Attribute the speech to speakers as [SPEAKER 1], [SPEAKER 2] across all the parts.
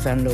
[SPEAKER 1] Venlo.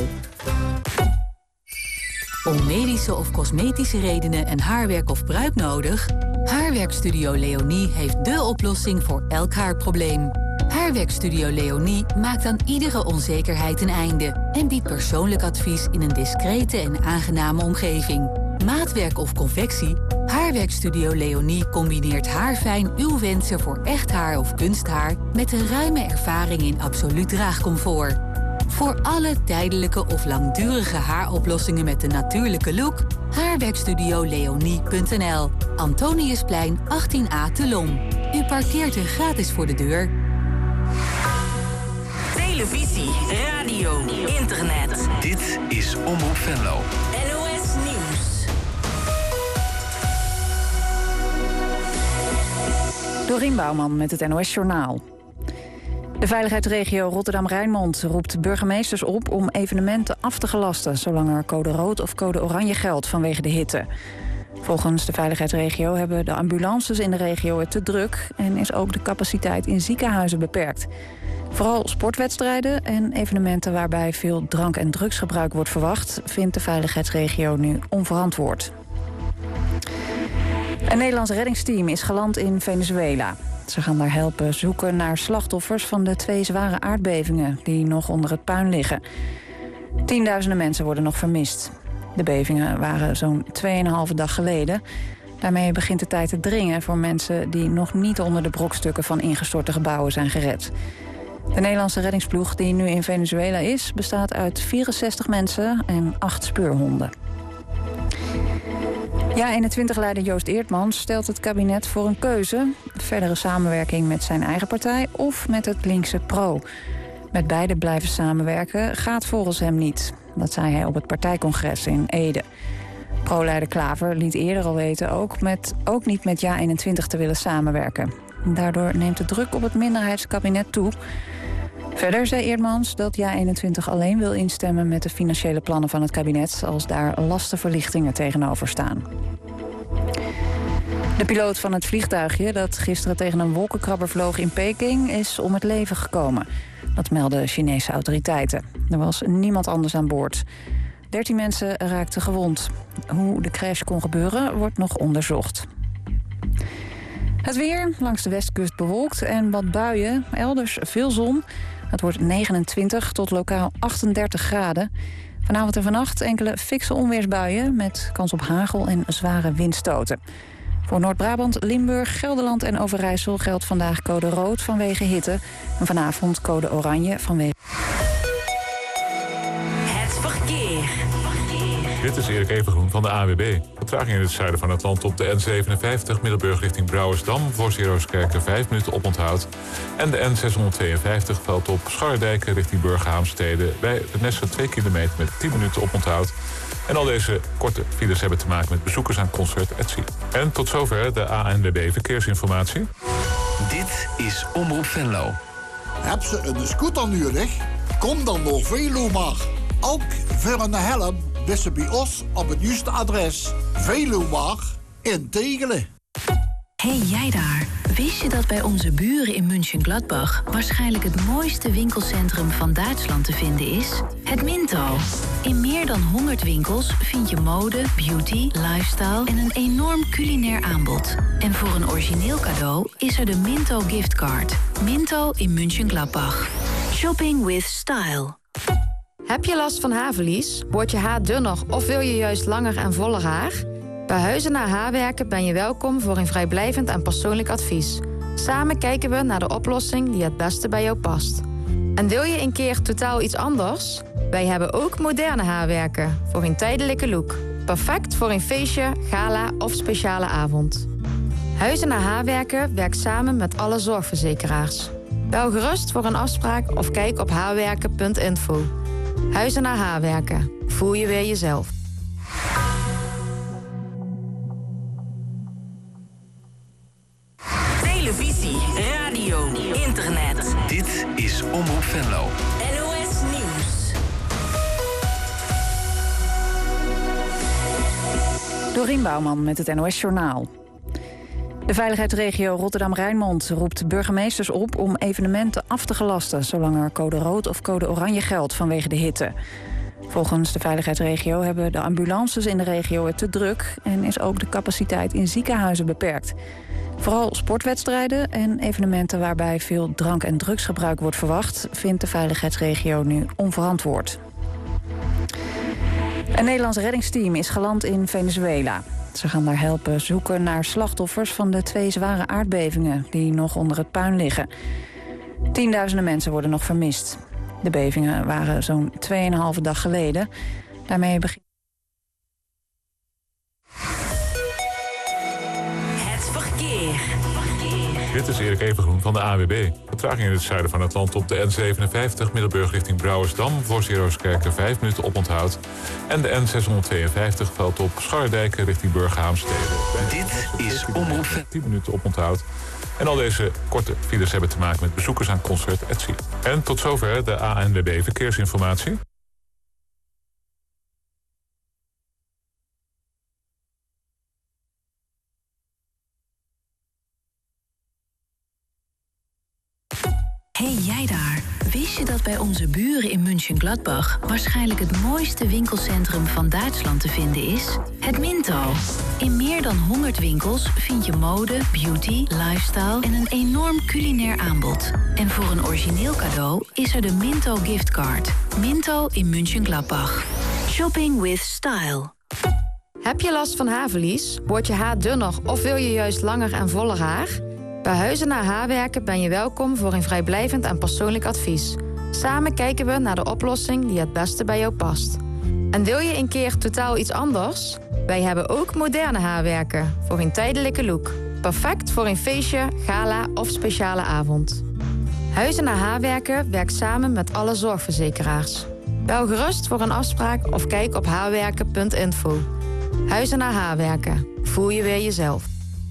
[SPEAKER 2] Om medische of cosmetische redenen een haarwerk of pruik nodig? Haarwerkstudio Leonie heeft dé oplossing voor elk haarprobleem. Haarwerkstudio Leonie maakt aan iedere onzekerheid een einde en biedt persoonlijk advies in een discrete en aangename omgeving. Maatwerk of confectie? Haarwerkstudio Leonie combineert haarfijn uw wensen voor echt haar of kunsthaar met een ruime ervaring in absoluut draagcomfort. Voor alle tijdelijke of langdurige haaroplossingen met een natuurlijke look, haarwerkstudioleonie.nl. Antoniusplein 18A te Lom. U parkeert er gratis voor de deur.
[SPEAKER 3] Televisie, radio, internet.
[SPEAKER 4] Dit is Omroep Venlo.
[SPEAKER 3] NOS Nieuws.
[SPEAKER 5] Dorien Bouwman met het NOS Journaal. De veiligheidsregio Rotterdam-Rijnmond roept burgemeesters op om evenementen af te gelasten, zolang er code rood of code oranje geldt vanwege de hitte. Volgens de veiligheidsregio hebben de ambulances in de regio het te druk en is ook de capaciteit in ziekenhuizen beperkt. Vooral sportwedstrijden en evenementen waarbij veel drank- en drugsgebruik wordt verwacht, vindt de veiligheidsregio nu onverantwoord. Een Nederlands reddingsteam is geland in Venezuela. Ze gaan daar helpen zoeken naar slachtoffers van de 2 zware aardbevingen die nog onder het puin liggen. Tienduizenden mensen worden nog vermist. De bevingen waren zo'n 2,5 dag geleden. Daarmee begint de tijd te dringen voor mensen die nog niet onder de brokstukken van ingestorte gebouwen zijn gered. De Nederlandse reddingsploeg die nu in Venezuela is, bestaat uit 64 mensen en 8 speurhonden. JA21-leider Joost Eertmans stelt het kabinet voor een keuze: verdere samenwerking met zijn eigen partij of met het linkse PRO. Met beide blijven samenwerken gaat volgens hem niet. Dat zei hij op het partijcongres in Ede. PRO-leider Klaver liet eerder al weten ook niet met JA21 te willen samenwerken. Daardoor neemt de druk op het minderheidskabinet toe. Verder zei Eertmans dat JA21 alleen wil instemmen met de financiële plannen van het kabinet als daar lastenverlichtingen tegenover staan. De piloot van het vliegtuigje dat gisteren tegen een wolkenkrabber vloog in Peking is om het leven gekomen. Dat melden Chinese autoriteiten. Er was niemand anders aan boord. 13 mensen raakten gewond. Hoe de crash kon gebeuren wordt nog onderzocht. Het weer, langs de westkust bewolkt en wat buien, elders veel zon. Het wordt 29 tot lokaal 38 graden. Vanavond en vannacht enkele fikse onweersbuien met kans op hagel en zware windstoten. Voor Noord-Brabant, Limburg, Gelderland en Overijssel geldt vandaag code rood vanwege hitte. En vanavond code oranje vanwege...
[SPEAKER 3] Het verkeer.
[SPEAKER 6] Dit is Erik Evengroen van de ANWB. Vertraging in het zuiden van het land op de N57... Middelburg richting Brouwersdam voor Zeerooskerken 5 minuten oponthoud. En de N652 valt op Scharredijken richting Burgerhaamstede... bij de Nesse 2 kilometer met 10 minuten oponthoud. En al deze korte files hebben te maken met bezoekers aan Concert Etsy. En tot zover de ANWB Verkeersinformatie.
[SPEAKER 4] Dit is Omroep Venlo.
[SPEAKER 7] Heb ze een scooter nodig? Kom dan naar Veluwmar. Ook voor een helm wist ze bij ons op het juiste adres. Veluwmar in Tegelen.
[SPEAKER 8] Hey jij daar, wist je dat bij onze buren in Mönchengladbach waarschijnlijk het mooiste winkelcentrum van Duitsland te vinden is? Het Minto. In meer dan 100 winkels vind je mode, beauty, lifestyle en een enorm culinair aanbod. En voor een origineel cadeau is er de Minto giftcard. Minto in Mönchengladbach. Shopping with style.
[SPEAKER 9] Heb je last van haarverlies? Wordt je haar dunner of wil je juist langer en voller haar? Bij Huizen naar Haarwerken ben je welkom voor een vrijblijvend en persoonlijk advies. Samen kijken we naar de oplossing die het beste bij jou past. En wil je een keer totaal iets anders? Wij hebben ook moderne haarwerken voor een tijdelijke look. Perfect voor een feestje, gala of speciale avond. Huizen naar Haarwerken werkt samen met alle zorgverzekeraars. Bel gerust voor een afspraak of kijk op haarwerken.info. Huizen naar Haarwerken. Voel je weer jezelf.
[SPEAKER 3] Televisie, radio, internet.
[SPEAKER 4] Dit is Omroep Venlo.
[SPEAKER 3] NOS Nieuws.
[SPEAKER 5] Dorien Bouwman met het NOS Journaal. De De veiligheidsregio Rotterdam-Rijnmond roept burgemeesters op om evenementen af te gelasten, zolang er code rood of code oranje geldt vanwege de hitte. Volgens de veiligheidsregio hebben de ambulances in de regio het te druk en is ook de capaciteit in ziekenhuizen beperkt. Vooral sportwedstrijden en evenementen waarbij veel drank- en drugsgebruik wordt verwacht, vindt de veiligheidsregio nu onverantwoord. Een Nederlands reddingsteam is geland in Venezuela. Ze gaan daar helpen zoeken naar slachtoffers van de 2 zware aardbevingen die nog onder het puin liggen. Tienduizenden mensen worden nog vermist. De bevingen waren zo'n 2,5 dag geleden. Daarmee begint
[SPEAKER 3] Het verkeer.
[SPEAKER 6] Dit is Erik Evengroen van de ANWB. Vertraging in het zuiden van het land op de N57... Middelburg richting Brouwersdam, voor Zeerooskerken 5 minuten oponthoud. En de N652 valt op Scharredijken richting Burgerhaamstede.
[SPEAKER 4] Dit is Omroep Venlo.
[SPEAKER 6] 10 minuten oponthoud. En al deze korte files hebben te maken met bezoekers aan Concert @ Zie. En tot zover de ANWB Verkeersinformatie.
[SPEAKER 8] Hey jij daar, wist je dat bij onze buren in München-Gladbach waarschijnlijk het mooiste winkelcentrum van Duitsland te vinden is? Het Minto. In meer dan 100 winkels vind je mode, beauty, lifestyle en een enorm culinair aanbod. En voor een origineel cadeau is er de Minto giftcard. Minto in München-Gladbach. Shopping with style.
[SPEAKER 9] Heb je last van haarverlies? Wordt je haar dunner of wil je juist langer en voller haar? Bij Huizenaar Haarwerken ben je welkom voor een vrijblijvend en persoonlijk advies. Samen kijken we naar de oplossing die het beste bij jou past. En wil je een keer totaal iets anders? Wij hebben ook moderne haarwerken voor een tijdelijke look. Perfect voor een feestje, gala of speciale avond. Huizenaar Haarwerken werkt samen met alle zorgverzekeraars. Bel gerust voor een afspraak of kijk op haarwerken.info. Huizenaar Haarwerken. Voel je weer jezelf.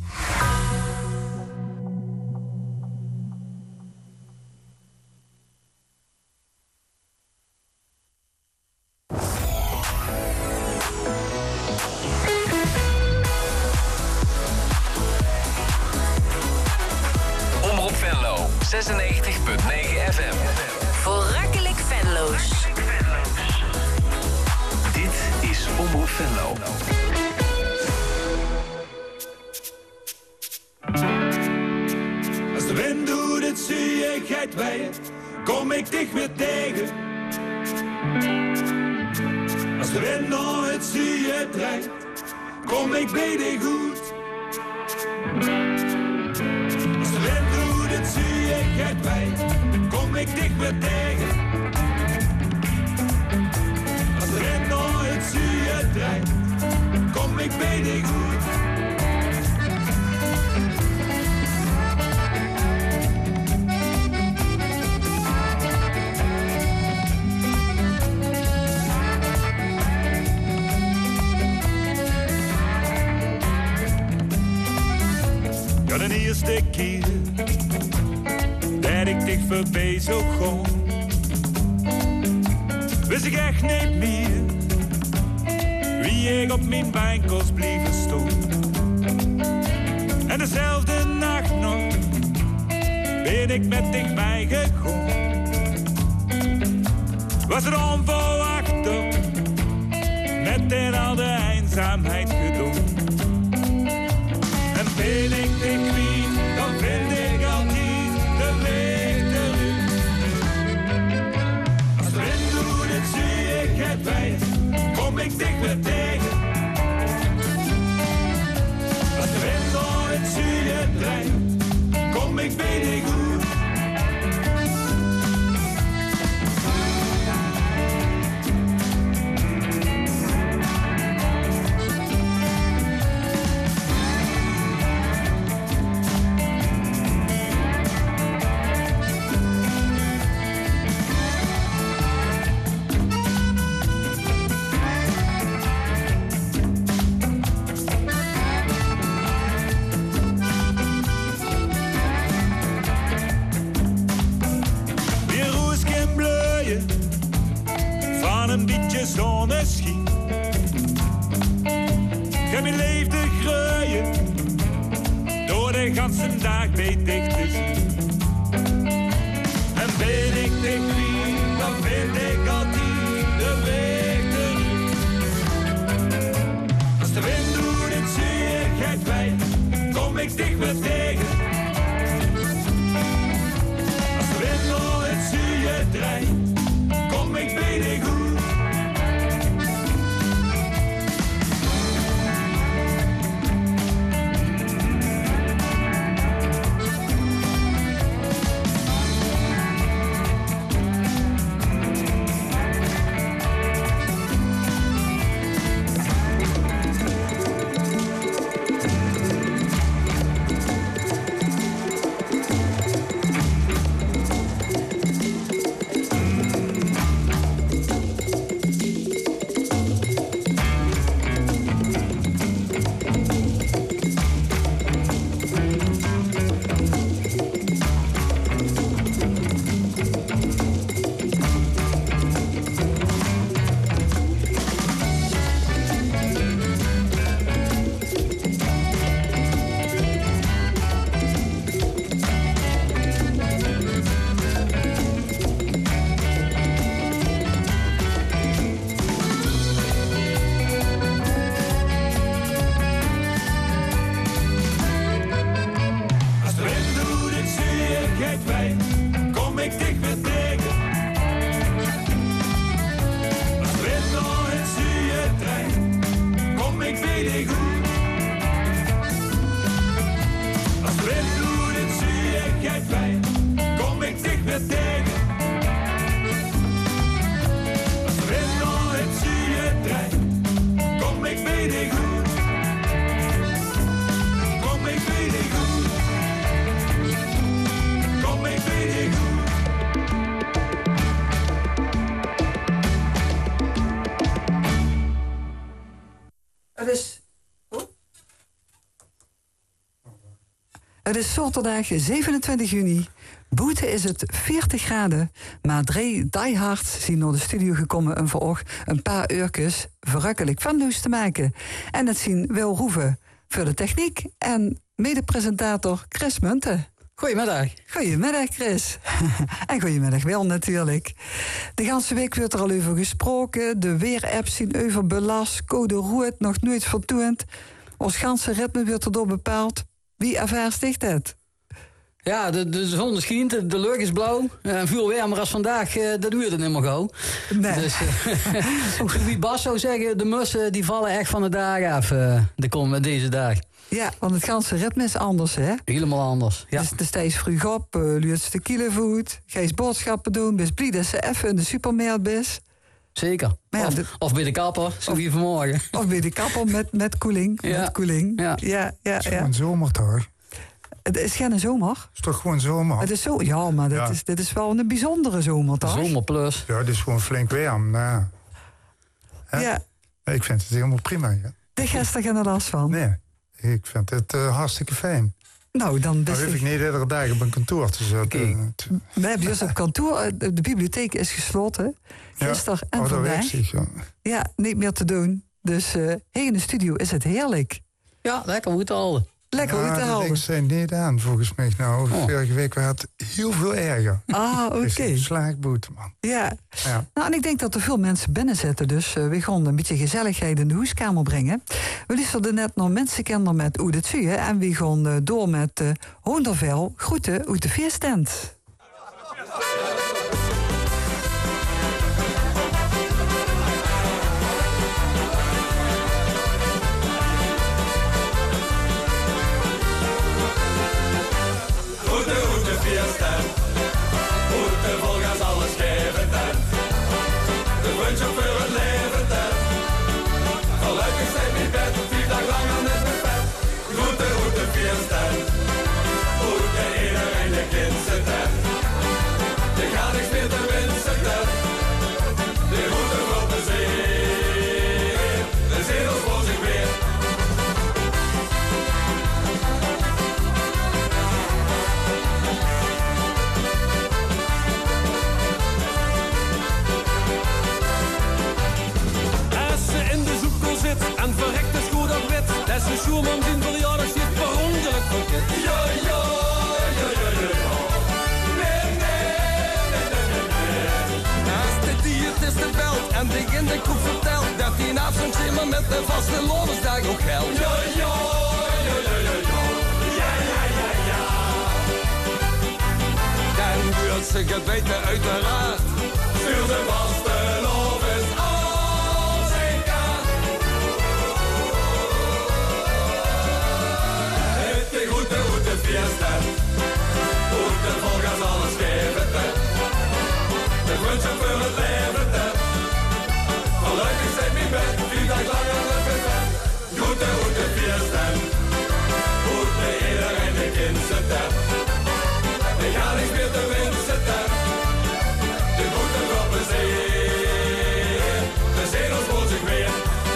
[SPEAKER 4] Omroep Venlo, 96.9 FM.
[SPEAKER 3] Verrukkelijk Venlo's.
[SPEAKER 4] Dit is Omroep Venlo.
[SPEAKER 1] Als de wind doet, het zie ik het weer, kom ik dich weer tegen. Als de wind nou het zie je draait, kom ik bij dich goed. Als de wind doet, het zie ik het weer, kom ik dich weer tegen. Als de wind nou het zie je draait, kom ik bij dich goed. Ja, de eerste keer dat ik dich voorbij zo gewoon, wist ik echt niet meer wie ik op mijn wijnkast bleef staan. En dezelfde nacht nog ben ik met dich meegegaan. Was er onverwachter met in al de eenzaamheid gedaan. En ben ik dich kwijt, dan vind ik altijd de weg terug. Als de wind doet, het zie ik het weer, kom ik dich weer tegen. Als de wind door het zie je draait, kom ik bij dich goed. Een beetje zonneschijn. Ik heb mijn leven groeien door de ganse dag beter te zien. En ben ik de queen, dan vind ik altijd de weg terug. Als de wind doet en zuurigheid wij, kom ik dicht weer tegen. Als de wind door het zuur draait, kom ik bij de goed.
[SPEAKER 10] Het is zaterdag 27 juni. Buiten is het 40 graden. Maar 3 diehards zien naar de studio gekomen en voor oog een paar uurtjes verrukkelijk Venlo's te maken. En het zien Wil Roeven voor de techniek en mede-presentator Chris Munten.
[SPEAKER 11] Goedemiddag.
[SPEAKER 10] Goedemiddag, Chris. En goedemiddag Wil natuurlijk. De hele week wordt er al over gesproken. De weerapps zien overbelast. Code rood nog nooit vertoond. Ons ganse ritme wordt erdoor bepaald. Wie ervaart het?
[SPEAKER 11] Ja, de zon schijnt, de lucht is blauw. Veel warmer als vandaag, dat duurt het niet meer gauw.
[SPEAKER 10] Nee.
[SPEAKER 11] Dus, wie Bas zou zeggen, de mussen die vallen echt van de dagen af deze dag.
[SPEAKER 10] Ja, want het ganse ritme is anders, hè?
[SPEAKER 11] Helemaal anders, ja.
[SPEAKER 10] Dus steeds vroeg op, luurt de kilovoet, ga je boodschappen doen, best blij dat ze even in de supermarkt is.
[SPEAKER 11] Zeker. Ja, of bij de kapper, zo wie vanmorgen.
[SPEAKER 10] Of bij de kapper met koeling.
[SPEAKER 11] Ja.
[SPEAKER 10] Met koeling.
[SPEAKER 11] Ja.
[SPEAKER 12] Het is gewoon zomer toch?
[SPEAKER 10] Het is geen zomer.
[SPEAKER 12] Het is toch gewoon zomer?
[SPEAKER 10] Het is zo, ja, maar dit is wel een bijzondere zomer, toch?
[SPEAKER 11] Zomer plus.
[SPEAKER 12] Ja, het is gewoon flink warm. Nou,
[SPEAKER 10] ja.
[SPEAKER 12] Ik vind het helemaal prima. Ja.
[SPEAKER 10] De gasten gaan er last van.
[SPEAKER 12] Nee, ik vind het hartstikke fijn.
[SPEAKER 10] Nou, dan
[SPEAKER 12] hoef ik niet iedere dag op een kantoor te zitten.
[SPEAKER 10] We hebben dus op kantoor, de bibliotheek is gesloten. Gisteren en vandaag. Ja, niet meer te doen. Dus hier in de studio is het heerlijk.
[SPEAKER 11] Ja, lekker goed te houden.
[SPEAKER 10] Lekker goed te houden.
[SPEAKER 12] Dat zijn niet aan, volgens mij. Nou, vorige week was het heel veel erger.
[SPEAKER 10] Ah, oké.
[SPEAKER 12] Slaagboete, man.
[SPEAKER 10] Ja. Nou, en ik denk dat er veel mensen binnen zitten. Dus we gaan een beetje gezelligheid in de huiskamer brengen. We luisterden net naar Mensenkinderen met Oede Tsuye. En we gaan door met Hoendervel. Groeten uit de feesttent.
[SPEAKER 13] de koek verteld. 13 afstandschimmer met de vaste loonsdag nog geld. Ja, ja, ja, ja, ja, ja. Ja, ja, ja, ja. En buurt zich het weten uiteraard. Stuur de vaste loons als ik kan. Het is goed de fiesta. Goed de volgas alles geven. De wunschen voor het leven. Gelukkig zijn mijn bed, 4 dagen lang aan het bed. Goede fiesta. Goede iedereen de kinderen tap. Ik ga niks meer te winsten tap. De goede droppen zee. De zedels voelt zich weer.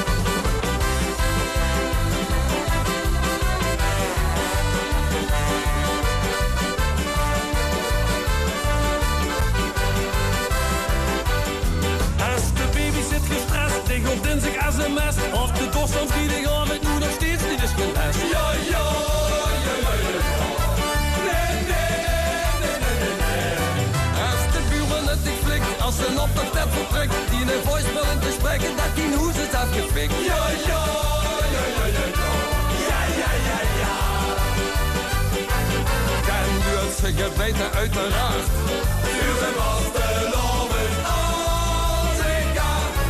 [SPEAKER 13] Op dinsdag sms of de dorst van vrijdagavond nu nog steeds niet is gelest. Ja, ja, ja, ja, ja. Nee, nee, nee, nee, nee, nee. Als de buurman het niet flikt, als ze op de tab vertrekt, die in een voicemail in te spreken, dat die hoes is afgefikt. Ja, ja, ja, ja, ja, ja. Ja, ja, ja, ja. Kan u het zich het weten uiteraard. Stuur zijn was de loven als ik ga.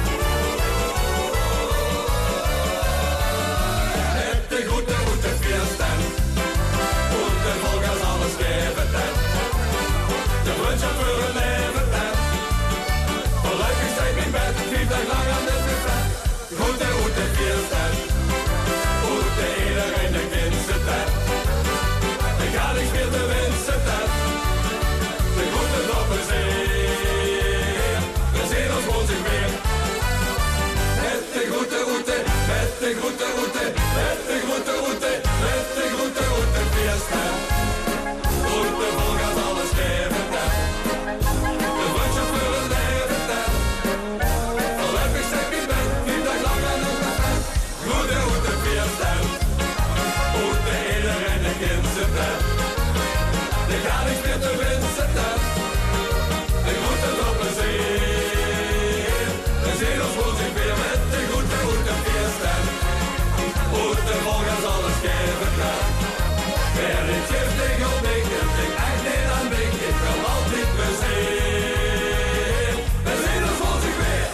[SPEAKER 13] Goede fiesta. Goede volgas alles geven. De wunschen voor het leven. Gelukkig zijn mijn bed, 4 dagen lang aan het buffet. Goede fiesta. Goede iedereen de kinderen tap. Ik ga niks meer te winsten tap. De goede doppen zeer. De zedels woont zich weer. Met de goede route, met de goede route, met de goede route, met de goede route fiesta. Goede volgas alles geven tap. De wunschen voor het leven tap. Gelukkig zijn mijn bed, 4 dagen lang aan het buffet. Goede route fiesta. Goede iedereen de kinderen tap. Ik ga niks meer te winsten tap. De goede droppen zeer. De zedels voelt zich weer met de goede fiesta. Goede volgas alles geven tap. Wer niet geeft tegen op ik, ik echt niet aan ik. Ik wil altijd plezier. De zedels voelt zich weer.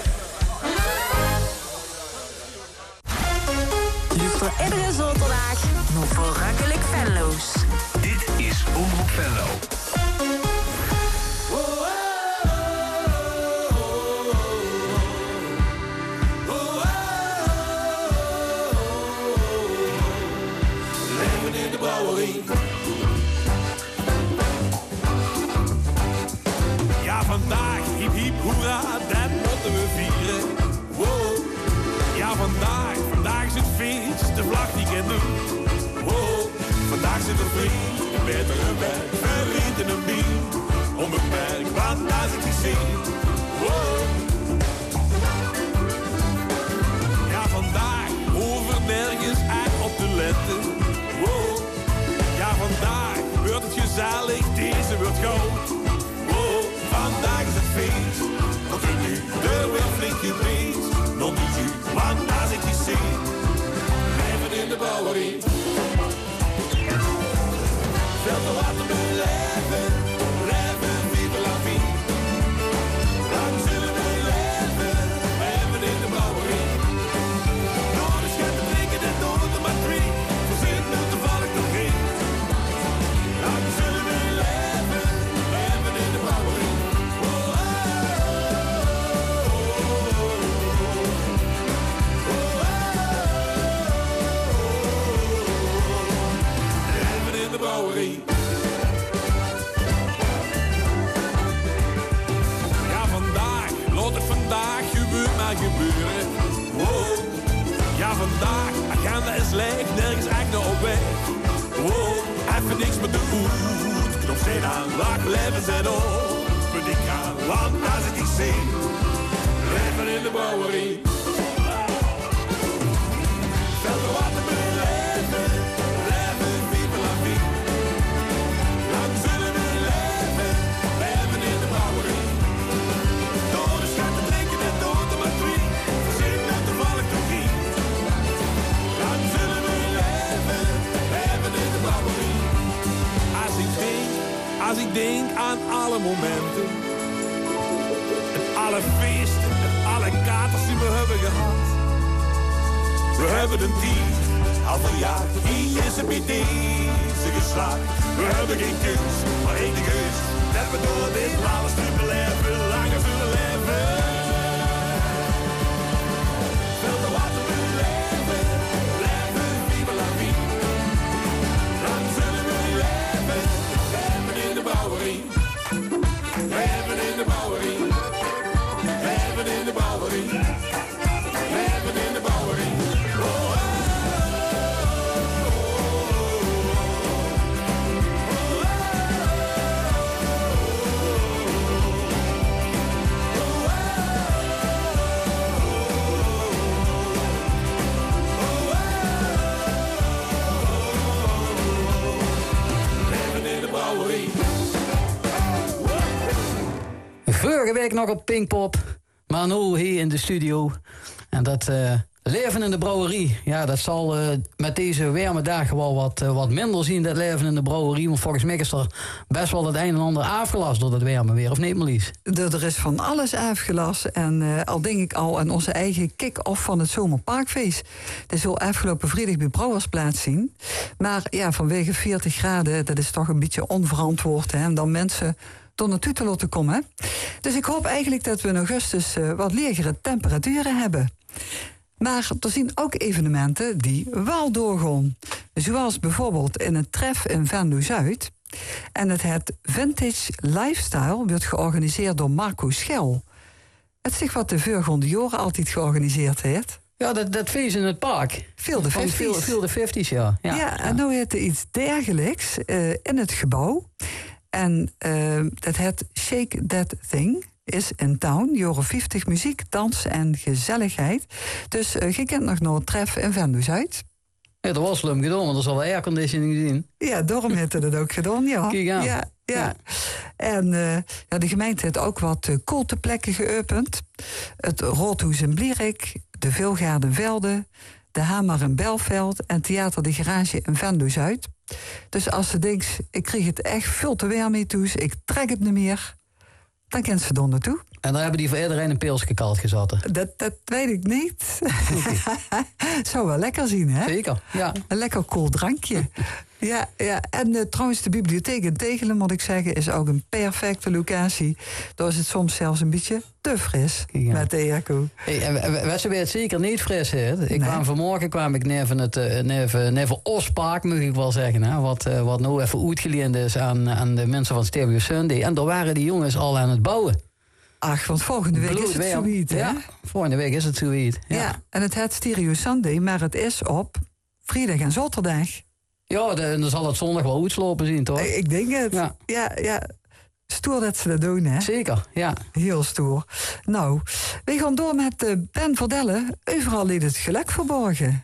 [SPEAKER 3] Luister iedere zaterdag nog verrukkelijk Venlo's.
[SPEAKER 4] Dit is Omroep Venlo.
[SPEAKER 1] Leven in de brouwerie. Ja, vandaag, hiep hiep hoera, dat moeten we vieren. Wow. Ja, vandaag is het feest, de vlag die kent hem. Wow. Vandaag zit een vriend, met een werk, verriet in een bier. Onbeperkt, want daar zit hij zin. Wow. Ja, vandaag over nergens echt op te letten. Wow. Ja, vandaag wordt het gezellig, deze wordt goud. Wow. Vandaag is het feest, tot u nu de weer flink gebeet. Nog niet u, want daar zit hij zin. Blijven in de brouwerie. Veel te wat te beleven, leven, vive la vie. Lang zullen we leven, blijven in de brouwerie. Door de schetten drinken en door de matrie, verzinnen toevallig nog geen. Lang zullen we leven, blijven in de brouwerie. Leven in de brouwerie. Ja, vandaag, laat het vandaag gebeurt maar gebeuren. Wow. Ja, vandaag, agenda is leeg, nergens echt nog op weg. Wow, even niks met de voet. Knop zet aan, lach, leven zet op. Punt ik aan, want daar zit die zin. Leven in de brouwerie. Veel te wat te beleven. Leven, vive la vie. Lang zullen we leven. Leven in de brouwerie. Door de schatten drinken en door de matrie. alle momenten. En alle feesten en alle katers die we hebben gehad. We hebben een team al van jaar, die is een bij deze geslaagd. We hebben geen keus, maar één de keus. Dat we door dit blauwe stuk leven, langer zullen leven. Veel te water willen leven, leven, vive la vie. Lang zullen we leven, leven in de bouwerie. Leven in de bouwerie. Leven in de bouwerie. Leven in de bouwerie.
[SPEAKER 11] Vorige week nog op Pinkpop, maar nu hier in de studio. En dat leven in de brouwerie, ja, dat zal met deze warme dagen wel wat minder zien, dat leven in de brouwerie. Want volgens mij is er best wel het een en ander afgelast door dat warme weer, of niet, Marlies?
[SPEAKER 10] Er is van alles afgelast. En al denk ik al aan onze eigen kick-off van het Zomerparkfeest. Dat is wel afgelopen vrijdag bij Brouwersplaats zien. Maar ja, vanwege 40 graden, dat is toch een beetje onverantwoord. Hè? En dan mensen door naartoe te laten komen. Dus ik hoop eigenlijk dat we in augustus wat lagere temperaturen hebben. Maar er zijn ook evenementen die wel doorgaan. Zoals bijvoorbeeld in het Tref in Venlo-Zuid. En het Vintage Lifestyle wordt georganiseerd door Marco Schel. Het is zich wat de voorgaande jaren altijd georganiseerd heeft.
[SPEAKER 11] Ja, dat feest in het park.
[SPEAKER 10] Feel the 50's.
[SPEAKER 11] Feel the 50's, ja.
[SPEAKER 10] Ja, en nu heeft er iets dergelijks in het gebouw. En dat het Shake That Thing is in town. Jaren 50 muziek, dans en gezelligheid. Dus je kent nog nooit treffen in Venlo-Zuid.
[SPEAKER 11] Ja, dat was slim gedaan, want er zal wel airconditioning zien.
[SPEAKER 10] Ja, daarom heeft het ook gedaan, ja.
[SPEAKER 11] Kijk aan.
[SPEAKER 10] Ja. En de gemeente heeft ook wat kulteplekken geopend. Het Roodhoes in Blierik, de Vilgaarden Velde, de Hamer in Belveld en Theater de Garage in Venlo-Zuid. Dus als ze denkt, ik kreeg het echt veel te weer mee toe, ik trek het niet meer, dan kent ze er naartoe.
[SPEAKER 11] En dan hebben die voor iedereen een pilsje koud gezaten.
[SPEAKER 10] Dat weet ik niet. Zou wel lekker zien, hè?
[SPEAKER 11] Zeker, ja.
[SPEAKER 10] Een lekker koel drankje. Ja. En trouwens, de bibliotheek in Tegelen, moet ik zeggen, is ook een perfecte locatie. Daar is het soms zelfs een beetje te fris met de airco.
[SPEAKER 11] Hey, ze weet zeker niet fris, hè? Vanmorgen kwam ik neven Ospark, moet ik wel zeggen. Hè? Wat nou even uitgeleend is aan de mensen van Stereo Sunday. En daar waren die jongens al aan het bouwen.
[SPEAKER 10] Ach, want volgende week is het zoiets, hè?
[SPEAKER 11] Ja, volgende week is het zoiets.
[SPEAKER 10] Ja, en het heet Stereo Sunday, maar het is op vrijdag en zaterdag.
[SPEAKER 11] Ja, dan zal het zondag wel uitslopen zien, toch?
[SPEAKER 10] Ik denk het. Ja. Stoer dat ze dat doen, hè?
[SPEAKER 11] Zeker, ja.
[SPEAKER 10] Heel stoer. Nou, we gaan door met Ben Verdelle. Overal ligt het geluk verborgen.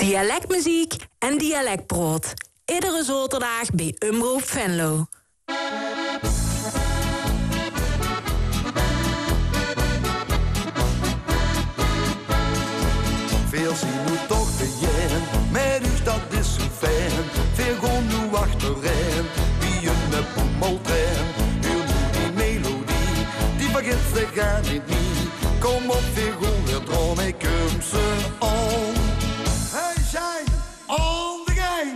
[SPEAKER 3] Dialectmuziek en dialectbrood. Iedere zaterdag bij Omroep Venlo.
[SPEAKER 14] Veel zien nu toch de jen, met u dat is zo fijn. Veel gewoon nu achterin, wie een pommeltrein. Heel nu die melodie, die begint te gaan niet niet. Kom op, veel gewoon weer dron, ik kom ze om. Hey, zijn on the gang.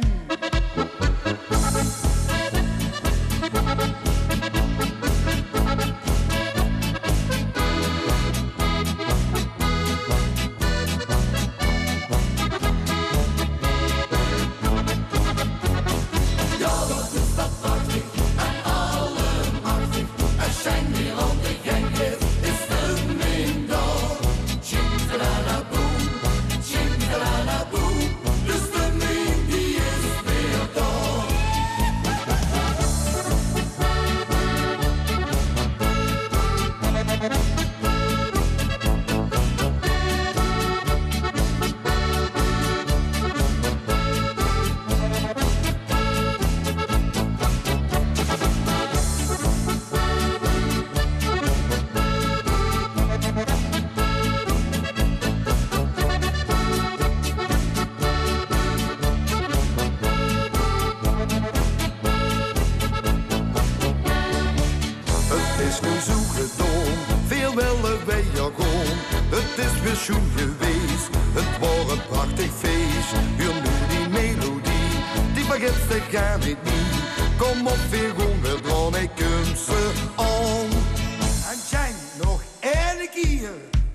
[SPEAKER 14] Geweest. Het was een prachtig feest. Huur nu die melodie, die begint te gaan niet niet. Kom op, weer gewoon weer dron, ik kom ze om. En zijn nog één keer.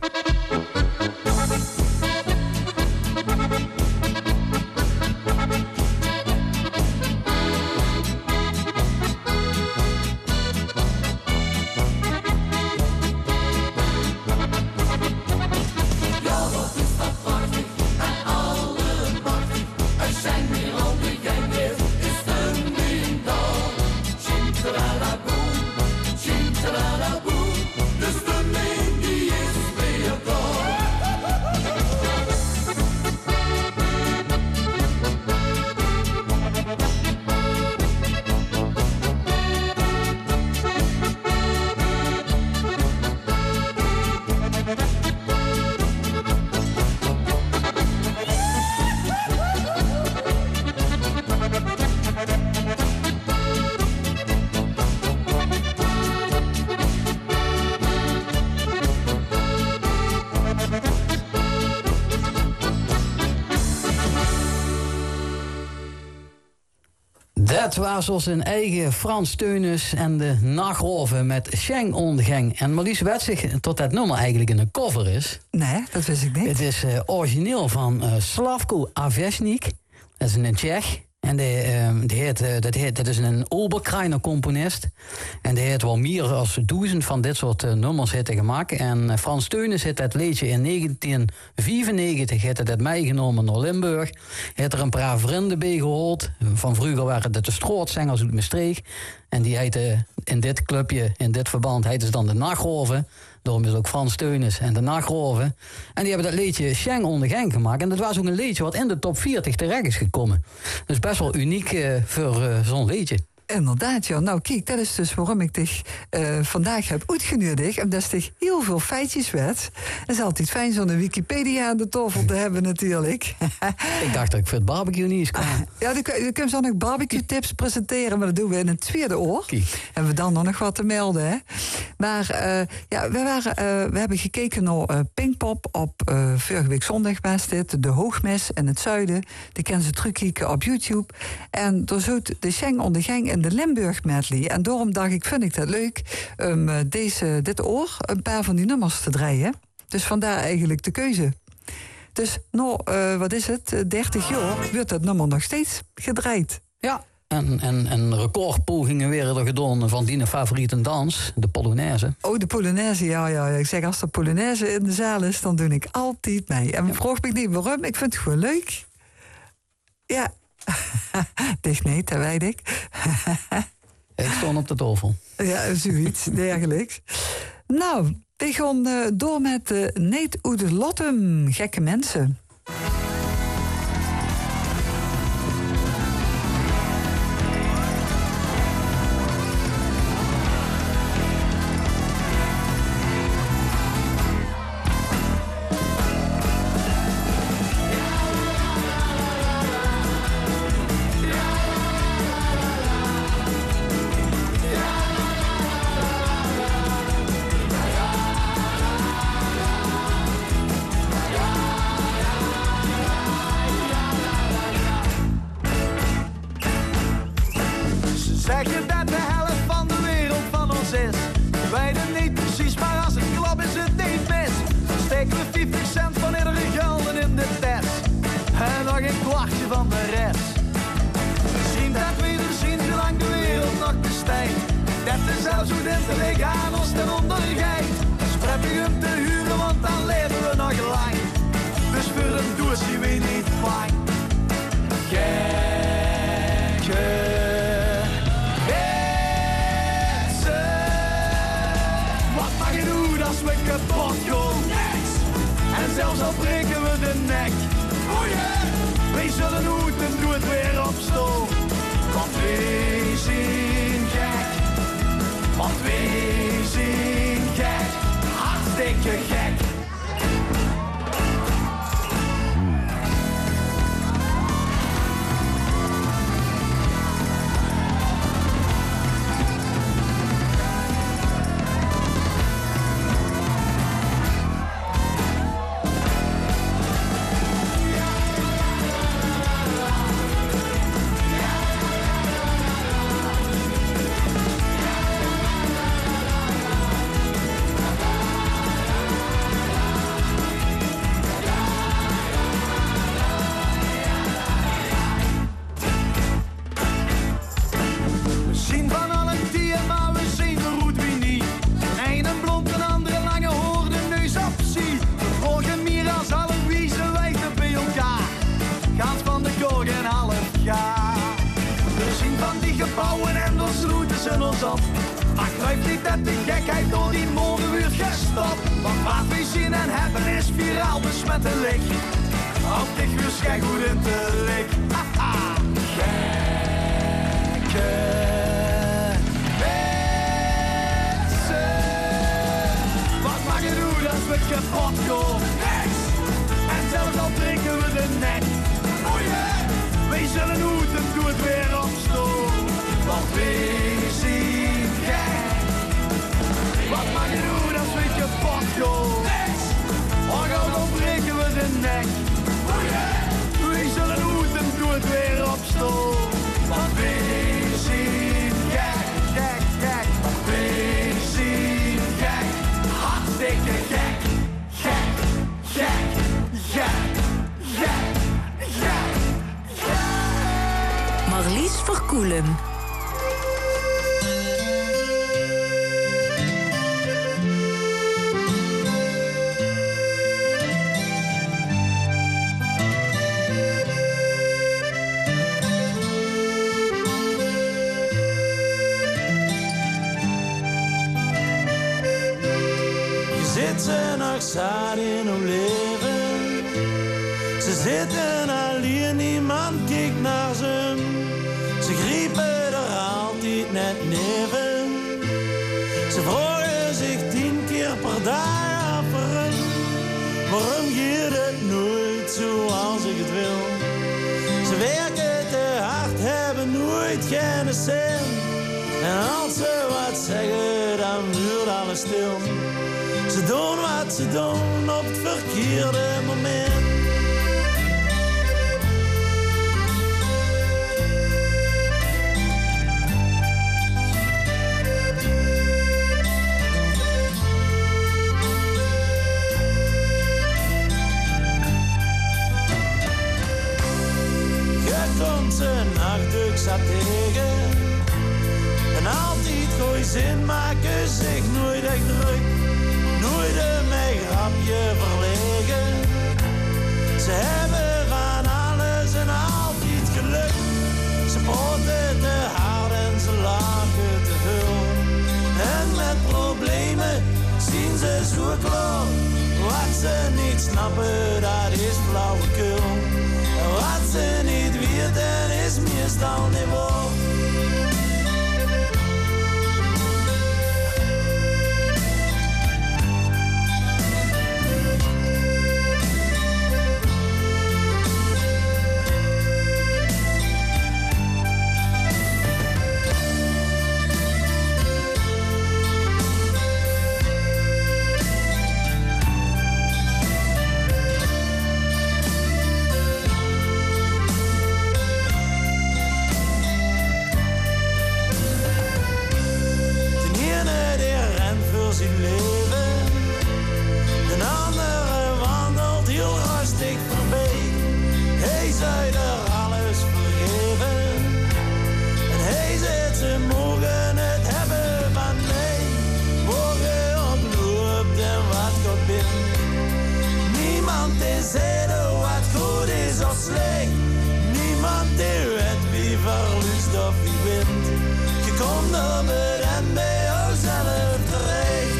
[SPEAKER 11] Dat was ons een eigen Frans Teunis en de Nagroven met Scheng Ondergang. En Marlies weet zich tot dat nummer eigenlijk een cover is.
[SPEAKER 10] Nee, dat wist ik niet.
[SPEAKER 11] Het is origineel van Slavko Avesnik. Dat is een Tsjech. En dat is een Oberkrainer componist. En die heeft wel meer dan 1000 van dit soort nummers gemaakt. En Frans Teunis heeft dat liedje in 1995 heeft het meegenomen naar Limburg. Heeft er een paar vrienden bij gehoord. Van vroeger waren het de strootzangers uit Maastricht. En die heette in dit clubje, in dit verband, heette ze dan de Nagroven. Daarom is ook Frans Teunis en de Nagroven. En die hebben dat liedje Scheng Ondergang gemaakt. En dat was ook een liedje wat in de top 40 terecht is gekomen. Dus best wel uniek voor zo'n liedje.
[SPEAKER 10] Inderdaad, ja. Nou, kijk, dat is dus waarom ik dich vandaag heb uitgenodigd. Omdat je heel veel feitjes weet. Het is altijd fijn zo'n Wikipedia aan de tafel te hebben, natuurlijk.
[SPEAKER 11] Ik dacht dat ik voor het barbecue nieuws kwam.
[SPEAKER 10] Ja, dan kun je zo nog barbecue tips presenteren. Maar dat doen we in het tweede oor. Hebben we dan nog wat te melden, hè? Maar ja, we hebben gekeken naar Pinkpop. Op vorige week zondag was dit. De Hoogmis in het zuiden. Die kunnen ze terugkijken op YouTube. En door zo de Scheng Ondergang in de Limburg medley. En daarom dacht ik, vind ik dat leuk om dit oor een paar van die nummers te draaien. Dus vandaar eigenlijk de keuze. Dus nou, wat is het? 30 jaar wordt dat nummer nog steeds gedraaid.
[SPEAKER 11] Ja, en recordpogingen werden er gedaan van die favoriete dans, de Polonaise.
[SPEAKER 10] Oh, de Polonaise, ja. Ik zeg, als de Polonaise in de zaal is, dan doe ik altijd mee. En vraag me niet waarom, ik vind het gewoon leuk. Ja. Dicht nee, dat weet ik.
[SPEAKER 11] Ik stond op de tafel.
[SPEAKER 10] Ja, zoiets dergelijks. Nou, we gaan door met Neet Oede Lottem, Gekke Mensen.
[SPEAKER 15] van de rest. Misschien dat we er zien zolang de wereld nog bestaat. Dat is zelfs hoe dit te liggen aan ons ten ondergeet. Spreppig hem te huren, want dan leven we nog lang. Dus voor een doos die we niet bang. Gekke mensen. Wat mag je doen als we kapot gaan? Niks. En zelfs al breken we de nek. Oh yeah. We zullen moeten doen het weer opstaan. Want we zijn gek. Want we zijn gek. Hartstikke gek. Maar ik geloof niet dat de gekheid door die molenmuur gestopt. Want wat we zien en hebben is viraal besmettelijk. Op dit uur schijnt goed in te lik. Haha. Gekke mensen. Wat mag je doen als we kapot gaan? Niks. En zelfs al drinken we de nek. Oh yeah. We zullen moeten doen het weer opstaan. Want we zien gek. Wat mag je doen als we kapot gaan? Niks. Oh, dan breken we de nek. Oh yeah. We zullen moeten doen het weer opstaan. Want we zien gek, gek, gek. We zien gek. Hartstikke gek. Gek, gek, gek, gek, gek, gek.
[SPEAKER 3] Marlies Verkoelen.
[SPEAKER 16] Ze nog zaad in hun leven. Ze zitten alleen, niemand kijkt naar ze. Ze griepen er altijd net neven. Ze vragen zich 10 keer per dag af. Waarom gaat het nooit zoals ik het wil? Ze werken te hard, hebben nooit geen cent. En als ze wat zeggen, dan wordt alles stil. Ze doen wat ze doen op het verkeerde moment. Je komt ze nachtduk zat tegen. En altijd gooi zin maken zich nooit echt druk. Nooit een grapje verlegen. Ze hebben van alles en altijd geluk. Ze praten te hard en ze lachen te veel. En met problemen zien ze zo klaar. Wat ze niet snappen, dat is flauwekul. En wat ze niet weten, is meestal niet waar. Je komt op het eind bij jouzelf terecht.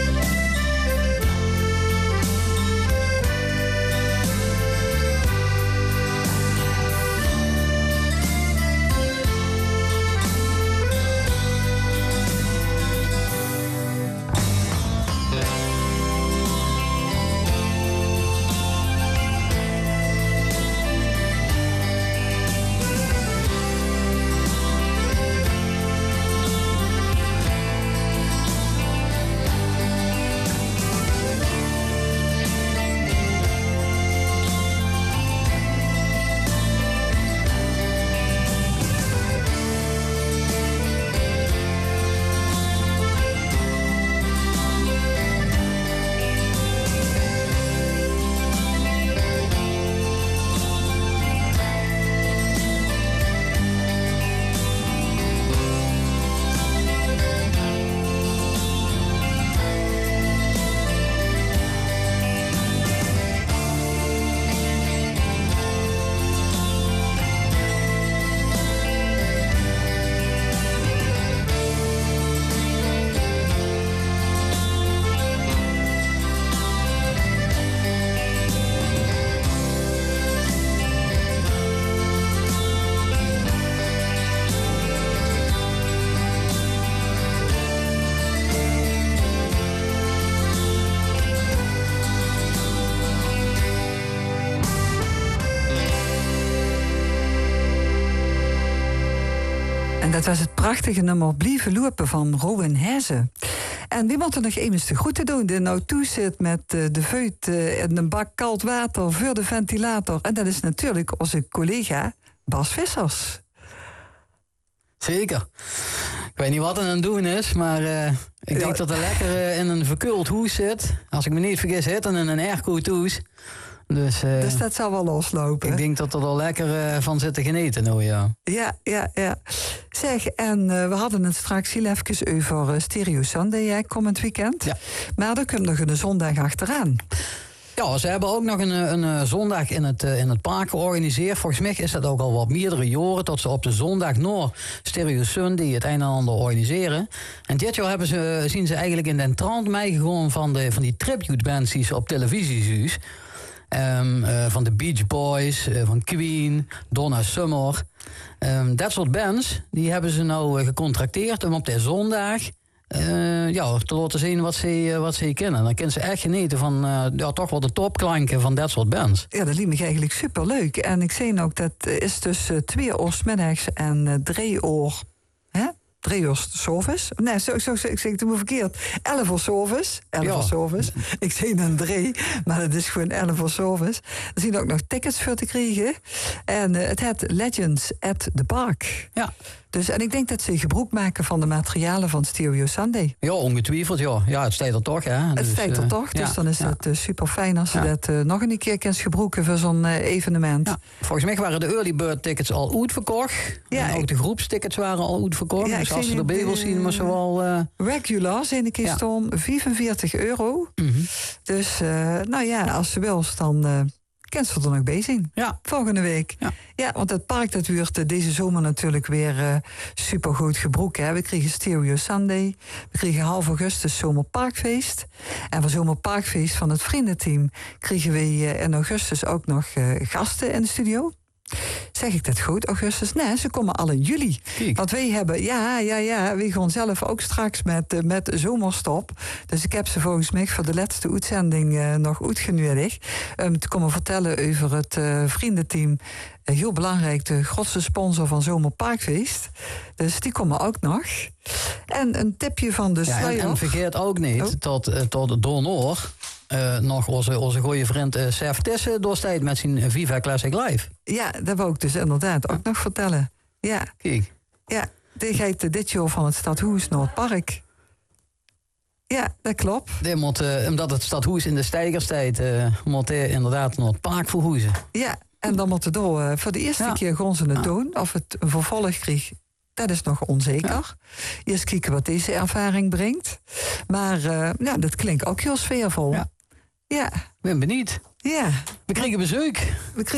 [SPEAKER 10] En dat was het prachtige nummer Blijven lopen van Rowan Heze. En wie moet er nog eens de groeten doen die nou toe zit met de vuit in een bak koud water voor de ventilator. En dat is natuurlijk onze collega Bas Vissers.
[SPEAKER 11] Zeker. Ik weet niet wat er aan het doen is, maar ik denk dat er lekker in een verkoeld huis zit. Als ik me niet vergis, zit dan in een aircooled huis. Dus
[SPEAKER 10] dat zal wel loslopen.
[SPEAKER 11] Ik denk dat er al lekker van zit te genieten nou, ja.
[SPEAKER 10] Ja. Zeg, en we hadden het straks heel even over Stereo Sunday komend weekend. Ja. Maar er komt nog een zondag achteraan.
[SPEAKER 11] Ja, ze hebben ook nog een zondag in het park georganiseerd. Volgens mij is dat ook al wat meerdere jaren tot ze op de zondag nog Stereo Sunday het een en ander organiseren. En dit jaar zien ze eigenlijk in den trant meegegaan van die tribute bands die ze op televisie zien. Van de Beach Boys, van Queen, Donna Summer. Dat soort bands, die hebben ze nou gecontracteerd om op de zondag te laten zien wat ze kennen. Dan kunnen ze echt genieten van toch wel de topklanken van dat soort bands.
[SPEAKER 10] Ja, dat liet me eigenlijk superleuk. En ik zie ook dat is tussen 2 uur 's middags en 3 uur. 3 uur 's avonds. Nee, ik zeg het verkeerd. 11 uur 's avonds. 11 uur 's avonds. Ik zei een 3, maar het is gewoon 11 uur 's avonds. Er zijn ook nog tickets voor te krijgen. En het heet Legends at the Park.
[SPEAKER 11] Ja.
[SPEAKER 10] Dus, en ik denk dat ze gebruik maken van de materialen van Stereo Sunday.
[SPEAKER 11] Ja, ongetwijfeld, ja. Ja, het staat er toch, hè.
[SPEAKER 10] Het staat er toch, dus dan is het super fijn als ze dat nog een keer kunnen gebruiken voor zo'n evenement.
[SPEAKER 11] Ja. Volgens mij waren de early bird tickets al uitverkocht. Ja, en ook de groepstickets waren al uitverkocht. Ja, dus als ze erbij wil zien, maar ze wel...
[SPEAKER 10] Regular zijn de kist om €45. Mm-hmm. Dus, als ze wil, dan... Kan ze er nog bij zien.
[SPEAKER 11] Ja.
[SPEAKER 10] Volgende week. Ja, want het park dat wordt deze zomer natuurlijk weer supergoed gebruikt. We kregen Stereo Sunday. We kregen half augustus Zomerparkfeest. En voor Zomerparkfeest van het vriendenteam kregen we in augustus ook nog gasten in de studio. Zeg ik dat goed, augustus? Nee, ze komen al in juli. Kijk. Want wij hebben, we gaan zelf ook straks met zomerstop. Dus ik heb ze volgens mij voor de laatste uitzending nog uitgenodigd. Te komen vertellen over het vriendenteam. Heel belangrijk, de grootste sponsor van Zomerparkfeest. Dus die komen ook nog. En een tipje van de sluier.
[SPEAKER 11] En vergeet ook niet tot donor... nog onze goede vriend Sef Tissen doorsteed met zijn Viva Classic Live.
[SPEAKER 10] Ja, dat wil ik dus inderdaad ook nog vertellen. Ja.
[SPEAKER 11] Kijk.
[SPEAKER 10] Ja, die gaat dit jaar van het Stadhuis naar het park. Ja, dat klopt.
[SPEAKER 11] Die moet, omdat het Stadhuis in de steigerstijd moet inderdaad naar het park verhuizen.
[SPEAKER 10] Ja, en dan moet het door. Voor de eerste keer gaan ze het doen. Of het een vervolg krijgt, dat is nog onzeker. Ja. Eerst kijken wat deze ervaring brengt. Maar dat klinkt ook heel sfeervol.
[SPEAKER 11] Ja. Ik ben benieuwd.
[SPEAKER 10] Ja.
[SPEAKER 11] We kregen bezoek.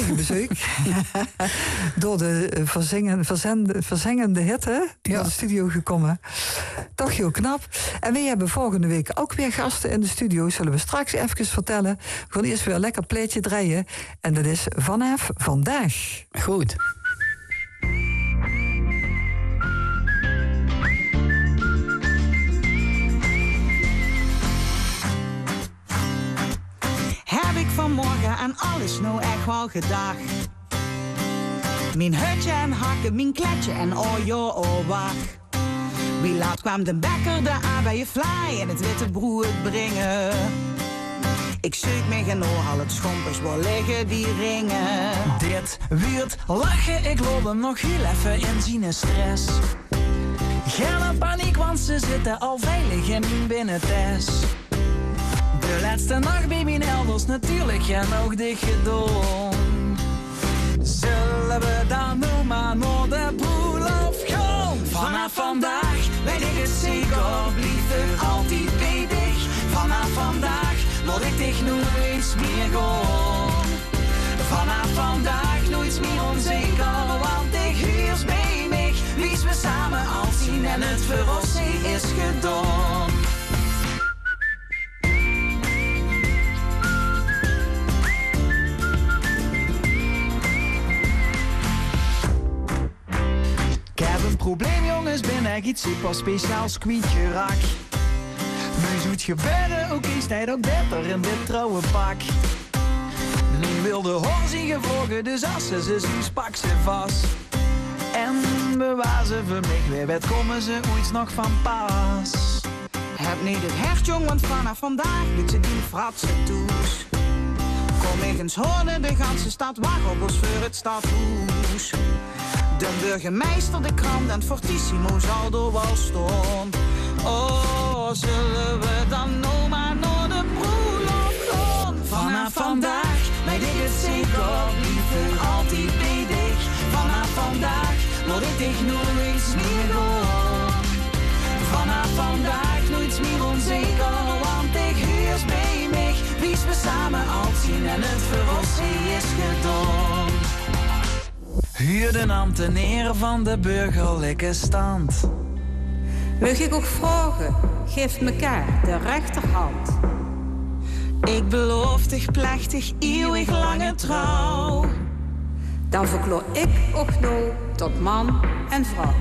[SPEAKER 10] Door de verzengende hitte naar de studio gekomen. Toch heel knap. En we hebben volgende week ook weer gasten in de studio. Zullen we straks even vertellen. We gaan eerst weer een lekker pleetje draaien. En dat is vanaf vandaag.
[SPEAKER 11] Goed.
[SPEAKER 17] Heb ik vanmorgen aan alles nou echt wel gedacht. Mijn hutje en hakken, mijn kletje en oh joh, oh wacht. Wie laat kwam de bekker daar aan bij je fly en het witte brood brengen. Ik zoek me genoeg, al het schompers wel liggen die ringen.
[SPEAKER 18] Dit weert lachen, ik loop hem nog heel even in zijn stress. Geen paniek, want ze zitten al veilig in mijn binnentest. De laatste nacht bij mijn elders natuurlijk geen oog dicht gedaan. Zullen we dan nu maar naar de boel gaan? Vanaf vandaag weet ik het zeker, blijf er altijd bij dich. Vanaf vandaag moet ik dich nooit meer gaan. Vanaf vandaag nooit meer onzeker, want ik huurs bij mij. Wies we samen al zien en het verrassing is gedaan. Ik heb een probleem jongens, ben echt iets super speciaals kwijt geraakt. Nu zoet gebeuren, ook is tijd ook beter in dit trouwe pak. Nu wilde horzie gevlogen, dus als ze zoes pak ze vast. En bewaar ze voor mij, weer weet komen ze ooit nog van pas.
[SPEAKER 17] Heb niet het hert jong, want vanaf vandaag doet ze die fratse toes. Kom ik eens horen, de ganse stad waggels voor het stadhoes. De burgemeester, de krant en Fortissimo zal door wel staan. Oh, zullen we dan nou maar naar de broelof gaan? Vanaf vandaag weet ik het zeker, liever altijd bij dich. Vanaf vandaag moet ik dich nooit meer gaan. Vanaf vandaag nooit meer onzeker, want ik huurs bij mij. Wies we samen al zien en het verrassing is gedaan.
[SPEAKER 18] Huur de ambtenaar van de burgerlijke stand.
[SPEAKER 19] Mag ik ook vragen, geef mekaar de rechterhand.
[SPEAKER 17] Ik beloof dich plechtig eeuwig lange trouw.
[SPEAKER 19] Dan verklaar ik ook nou tot man en vrouw.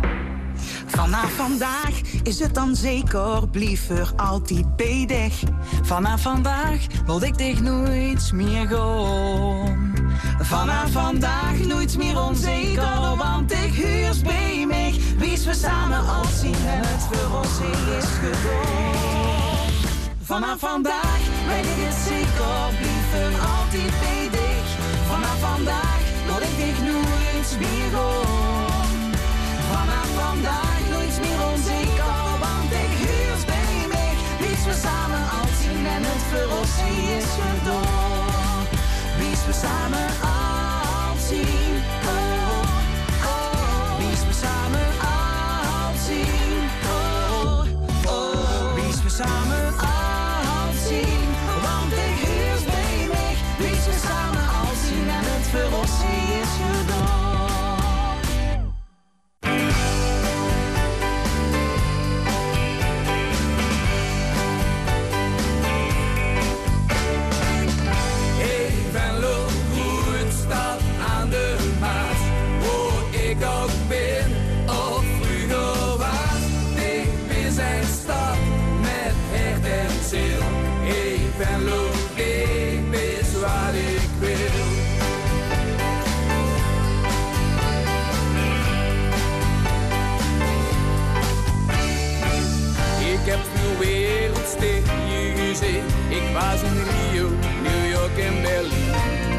[SPEAKER 17] Vanaf vandaag is het dan zeker, blijf er altijd bij dich.
[SPEAKER 18] Vanaf vandaag wil ik dich nooit meer gaan.
[SPEAKER 17] Vanaf vandaag nooit meer onzeker, want ik huurs bij mij. Wies we samen al zien en het verrassing is gedaan. Vanaf vandaag weet ik het zeker, blijf er altijd bij dich. Vanaf vandaag wil ik dich nooit meer gaan. Vanaf vandaag nooit meer onzeker, want ik huurs bij mij. Wies we samen al zien en het verrassing is gedaan. Wies we samen al zien, oh, oh. Wies we samen al zien, oh, oh. Wies we samen al zien, want ik huurs bij mij. Wies we samen al zien en het verrassing is gedaan.
[SPEAKER 20] Ik heb veel werelds tegen je gezien. Ik was in Rio, New York en Berlijn.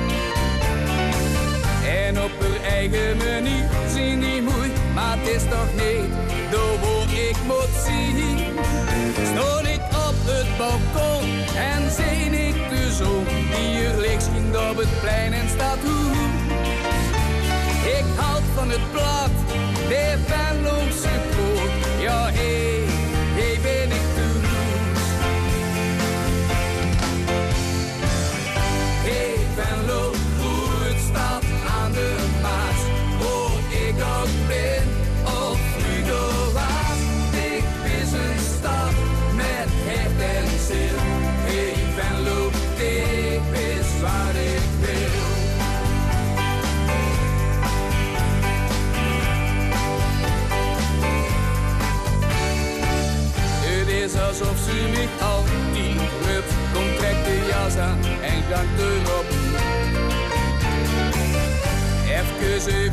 [SPEAKER 20] En op haar eigen menu zien die moei, maar het is toch niet door waar ik moet zien. Stond ik op het balkon en zie ik de zon die hier links ging op het plein en staat hoe. Ik houd van het blad, de Venloze poort. Ja, hey ben ik te roes.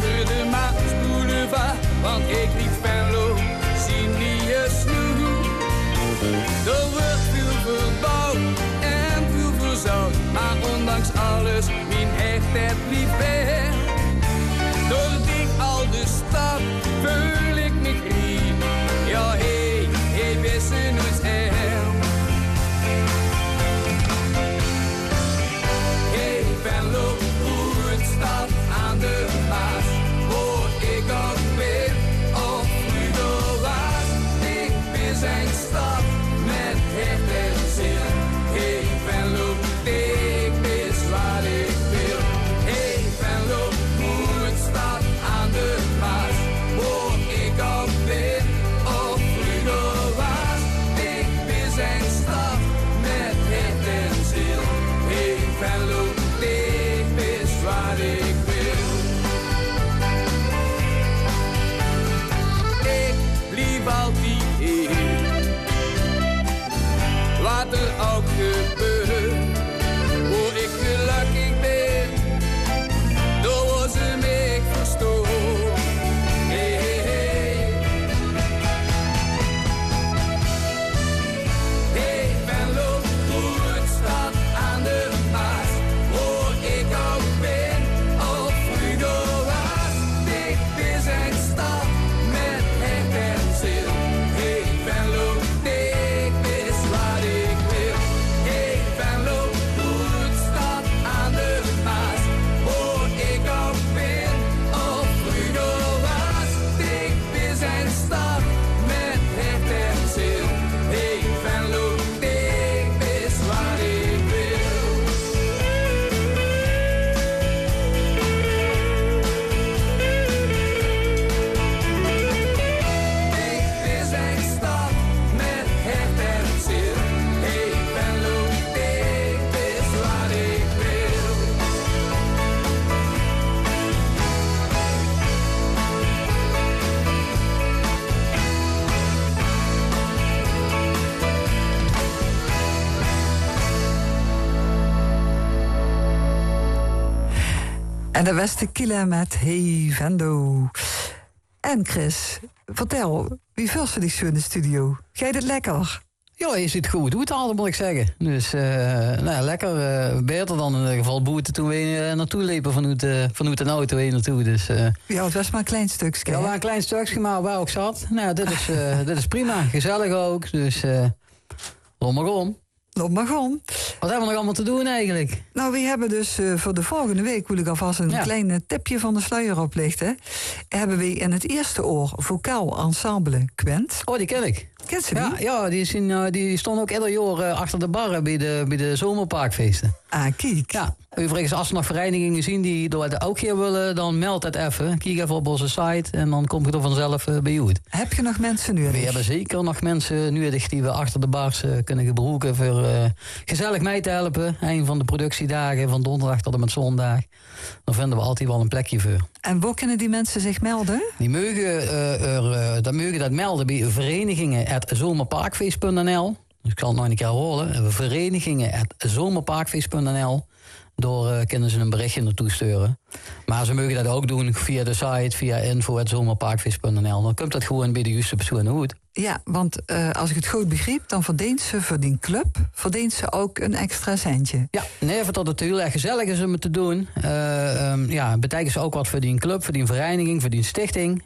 [SPEAKER 20] over de Maasboulevard, want ik liep Venlo zien die je snoe. Er wordt veel verbouwd en veel verzouwd, maar ondanks alles, mijn echt het lief weg. Door dik al de stad vul ik me lief. Ja, hey, wissen ons er. Hey, Venlo, hoe het staat aan de Maas, waar ik ook ben, of vroeger was. Ik ben zijn stad met hart en ziel. Hey, Venlo, ik wist wat ik wil. Hey, Venlo, hoe het staat aan de Maas, waar ik ook ben, of vroeger was. Ik ben zijn stad met hart en ziel. Hey, Venlo, ik wist wat ik wil. Ik liep altijd hier, wat er ook gebeurt, hoe ik gelukkig ben, door was hem ik verstoord. Hey, hey, hey. Hey, Venlo, hoe het staat aan de Maas, waar ik ook ben, of vroeger was. Ik ben zijn stad met hart en ziel. Hey, Venlo, ik wist wat ik wil. Hey, Venlo, hoe het staat aan de Maas, waar ik ook ben, of vroeger was. Ik ben zijn stad met hart en ziel. Hey, Venlo, ik wist wat ik wil. Ik ben zijn stad met hart en ziel. Hey, Venlo, ik wist wat ik wil.
[SPEAKER 10] En de beste Kila met Hey Venlo. En Chris, vertel, wie vult die zo in de studio? Ga je dit lekker?
[SPEAKER 11] Ja, je ziet goed. Doe het altijd, moet ik zeggen. Dus lekker. Beter dan in ieder geval boeten toen we naartoe liepen vanuit een auto heen naartoe. Dus,
[SPEAKER 10] ja, het was maar een klein stukje.
[SPEAKER 11] Ja, maar een klein stukje, maar waar ook zat. Nou, dit is prima. Gezellig ook. Dus loop maar om.
[SPEAKER 10] Loop maar gewoon.
[SPEAKER 11] Wat hebben we nog allemaal te doen eigenlijk?
[SPEAKER 10] Nou, we hebben dus voor de volgende week, wil ik alvast een klein tipje van de sluier oplichten. Hebben we in het eerste oor vocaal ensemble Quent.
[SPEAKER 11] Oh, die ken ik.
[SPEAKER 10] Ken ze die?
[SPEAKER 11] Ja, die stonden ook ieder jaar achter de barren bij de zomerparkfeesten.
[SPEAKER 10] Ah, kijk.
[SPEAKER 11] Ja, overigens, als er nog verenigingen zien die dat ook hier willen, dan meld het even. Kijk even op onze site en dan kom je er vanzelf bij u.
[SPEAKER 10] Heb je nog mensen nu?
[SPEAKER 11] We hebben zeker nog mensen nu die we achter de bars kunnen gebruiken voor gezellig mee te helpen. Een van de productiedagen van donderdag tot en met zondag. Dan vinden we altijd wel een plekje voor.
[SPEAKER 10] En waar kunnen die mensen zich melden?
[SPEAKER 11] Die mogen dat melden bij verenigingen@zomerparkfeest.nl. Dus ik zal het nog een keer horen. Verenigingen@zomerparkfeest.nl. Door kunnen ze een berichtje naartoe sturen. Maar ze mogen dat ook doen via de site, via info@zomerparkfeest.nl. Dan komt dat gewoon bij de juiste persoon goed.
[SPEAKER 10] Ja, want als ik het goed begreep, dan verdient ze voor die club ook een extra centje.
[SPEAKER 11] Ja, nee, dat het heel erg gezellig is om het te doen. Betekent ze ook wat voor die club, voor die vereniging, voor die stichting.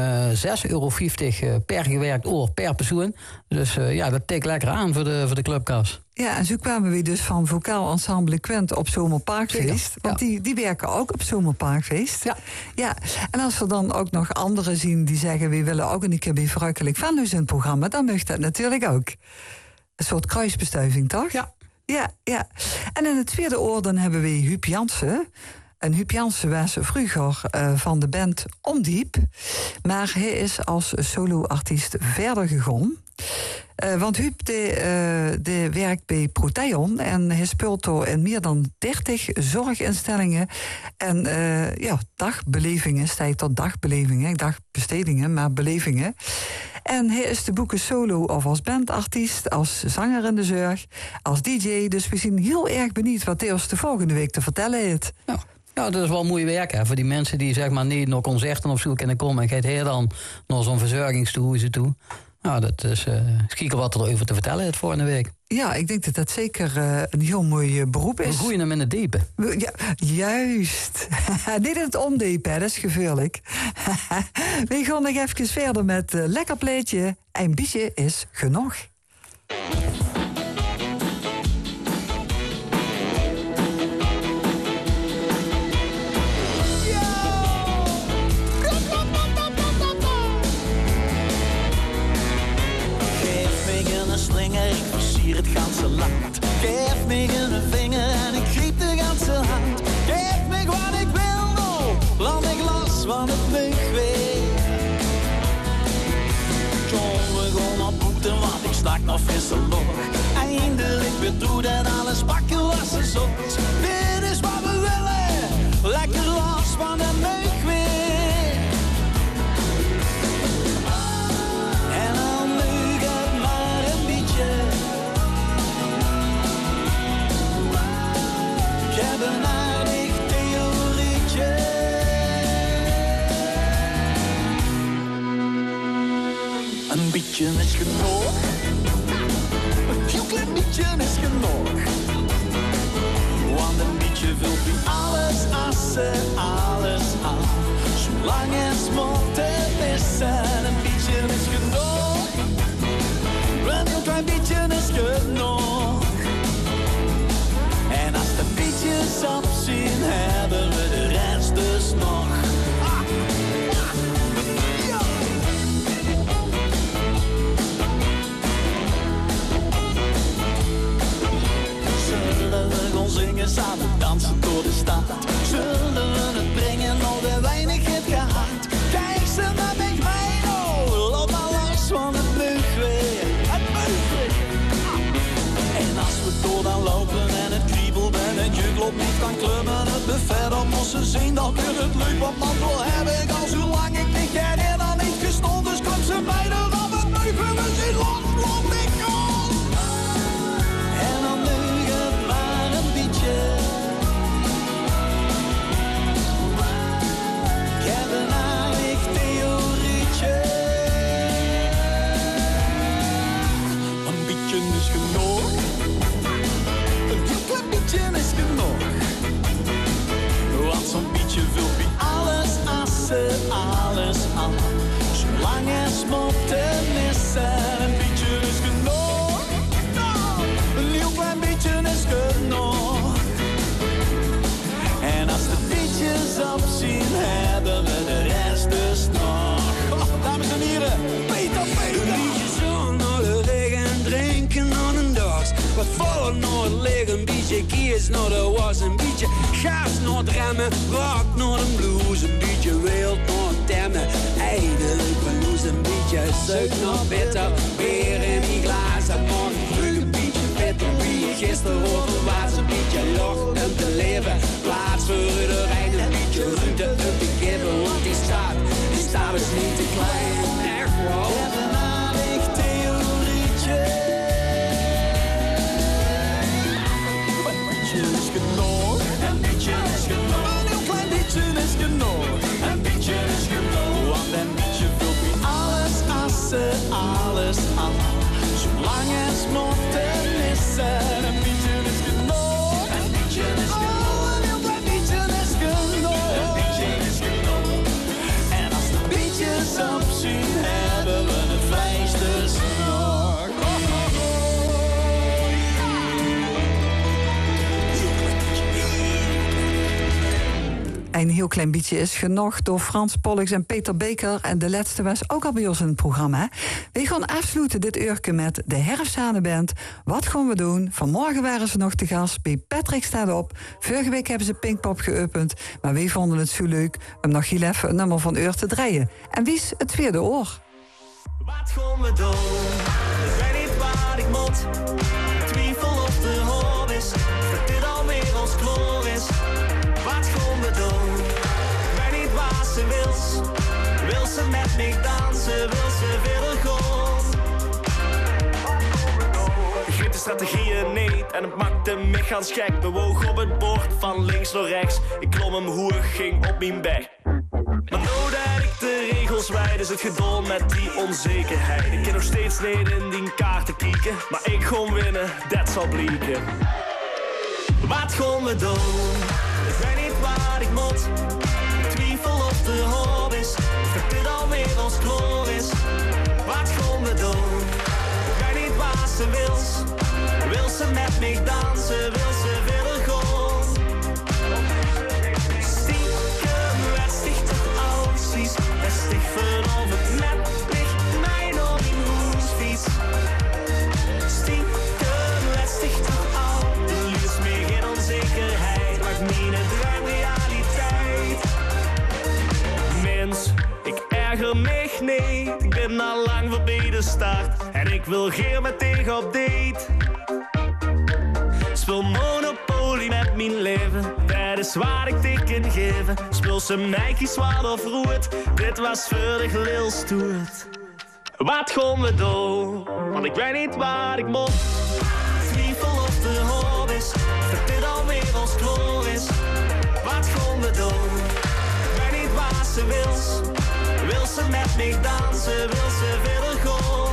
[SPEAKER 11] €6,50 per gewerkt uur per persoon. Dus dat tikt lekker aan voor de clubkas.
[SPEAKER 10] Ja, en zo kwamen we dus van vocaal ensemble Quent op Zomerparkfeest.
[SPEAKER 11] Ja.
[SPEAKER 10] Want die werken ook op Zomerparkfeest. Ja. En als we dan ook nog anderen zien die zeggen, we willen ook een keer bij Verrukkelijk Venlo in het programma, dan mag dat natuurlijk ook. Een soort kruisbestuiving, toch? Ja. En in het tweede oor dan hebben we Huub Jansen. En Huub Jansen was vroeger van de band Omdiep. Maar hij is als soloartiest verder gegaan. Want Huub die werkt bij Proteon en hij speelt door in meer dan 30 zorginstellingen en dagbelevingen, sta je tot dagbelevingen, dagbestedingen, maar belevingen. En hij is te boeken solo of als bandartiest, als zanger in de zorg, als DJ. Dus we zijn heel erg benieuwd wat hij ons de volgende week te vertellen heeft.
[SPEAKER 11] Ja, dat is wel mooi werk, hè. Voor die mensen die zeg maar niet naar concerten of zo kunnen komen. En gaat hij dan naar zo'n verzorgingstehuis toe. Nou, dat is kijken wat er over te vertellen het volgende week.
[SPEAKER 10] Ja, ik denk dat dat zeker een heel mooi beroep is.
[SPEAKER 11] We groeien hem in het diepe.
[SPEAKER 10] Ja, juist. Niet in het ondiepe, dat is gevaarlijk. We gaan nog even verder met lekker pleetje. Een beetje is genoeg.
[SPEAKER 15] Ik versier het ganse land. Geef me een vinger en ik griep de ganse hand. Geef me wat ik wil, nou, laat ik los van het mugweer. John, we gaan op boeten, want ik stak nog frisse lucht. Eindelijk weer toe dat alles bakken was en zoet. Dit is wat we willen, lekker los van het mugweer. En dan nu gaat maar een beetje. Ik heb een aardig theorietje. Een beetje is genoeg. Een heel klein beetje is genoeg. Want een beetje vult u alles assen, alles aan. Zolang het smotten missen. Een beetje is genoeg. Een heel klein beetje is genoeg. En als de beetjes opzien, hebben we de rest dus nog. Zullen we gaan zingen, samen dansen door de stad? Zullen we het brengen, al de weinig het gehad? Kijk ze maar met mij, oh, loop maar los van het mugweer. Het mugweer. En als we door dan lopen en het kriebelt en je klopt niet kan klimmen, het buffet op mossen zien, dan kun het leuk, wat man wil hebben ik al zo lang ik niet ken en dan niet gestond, dus komt ze bijna op het mugweer, we zien los, los, ik kom. En dan nu het maar een beetje. Ik heb een aardig theorietje. Een beetje is genoeg. Een heel klein beetje is genoeg. Want zo'n beetje vult bij alles assen, alles aan. Zolang het smotten missen. Een beetje is genoeg. Een heel klein beetje is genoeg. En als de beetjes opzien, hebben we de rest dus nog. Oh, dames en heren, Peter.
[SPEAKER 21] Een beetje zon naar de regen, drinken aan een dorst. Wat vallen naar het licht, een beetje kies naar de was. Een beetje gas naar het remmen, rock naar de blues. Een beetje wild naar het temmen, eindelijk blues. Een beetje zout naar bitter, weer in die glazen. Morgen vroeg een beetje bitter, wie gisteren over was. Een beetje lucht om te leven, plaats voor iedereen. Een beetje ruimte om te geven, want die staat is niet te klein. Echt wel.
[SPEAKER 15] Ik heb een aardig theorietje. Een beetje is genoeg. Een beetje is genoeg. Een heel klein beetje is genoeg. Een beetje is genoeg. Want een beetje vult bij alles assen, alles aan. Zolang het smotten missen. Een beetje is genoeg. Een beetje is genoeg. Een heel klein beetje is genoeg. Een beetje is genoeg. En als de beetjes opzien, hebben we het vlees dus nog.
[SPEAKER 10] Een heel klein beetje is genoeg door Frans Pollux en Peter Beker. En de laatste was ook al bij ons in het programma. We gaan afsluiten dit uurtje met de Herfsthanenband. Wat gaan we doen? Vanmorgen waren ze nog te gast bij Patrick Staat Op. Vorige week hebben ze Pinkpop geopend. Maar wij vonden het zo leuk om nog heel even een nummer van uur te draaien. En wie is het tweede oor?
[SPEAKER 15] Wat gaan we doen? Ik weet niet waar ik moet. Twijfel of de hoop is. Dat dit alweer ons kloor is. Wat gaan we doen? Ik weet niet waar ze wil. Wil ze met me dansen? Wil ze verder gaan? Ik weet de strategieën niet.
[SPEAKER 2] uit en het maakte me gans gek. Bewoog op het bord van links naar rechts. Ik klom hem hoog, ging op mijn bek. Maar nou dat ik de regels wijd, is het gedol met die onzekerheid. Ik kan nog steeds niet in die kaarten kijken, maar ik gewoon winnen, dat zal blijken. Wat gaan we doen? Ik weet niet waar ik moet. Ik twijfel of de hoop is, dat dit alweer ons kloor is. Wat gaan we doen? Ik weet niet waar ze wil. Wil ze met me dansen? Wil ze willen gaan? Stiekem westig toch aussies, westig vanaf het net ligt mij nog in hoesfiets. Stiekem westig toch al, de liefst meer geen onzekerheid, maakt mijn droom realiteit. Mens, ik erger me niet, ik ben al lang voorbij de start en ik wil geen met tegen op date. Speel Monopoly met mijn leven, dat is waar ik dik in geven. Speel ze meisjes zwaar of roert, dit was vurdig lil stoert. Wat gaan we doen? Want ik weet niet waar ik moet. Twijfel of de hoop is, dat dit alweer ons kloor is. Wat gaan we doen? Ik weet niet waar ze wil. Wil ze met me dansen, wil ze verder gaan?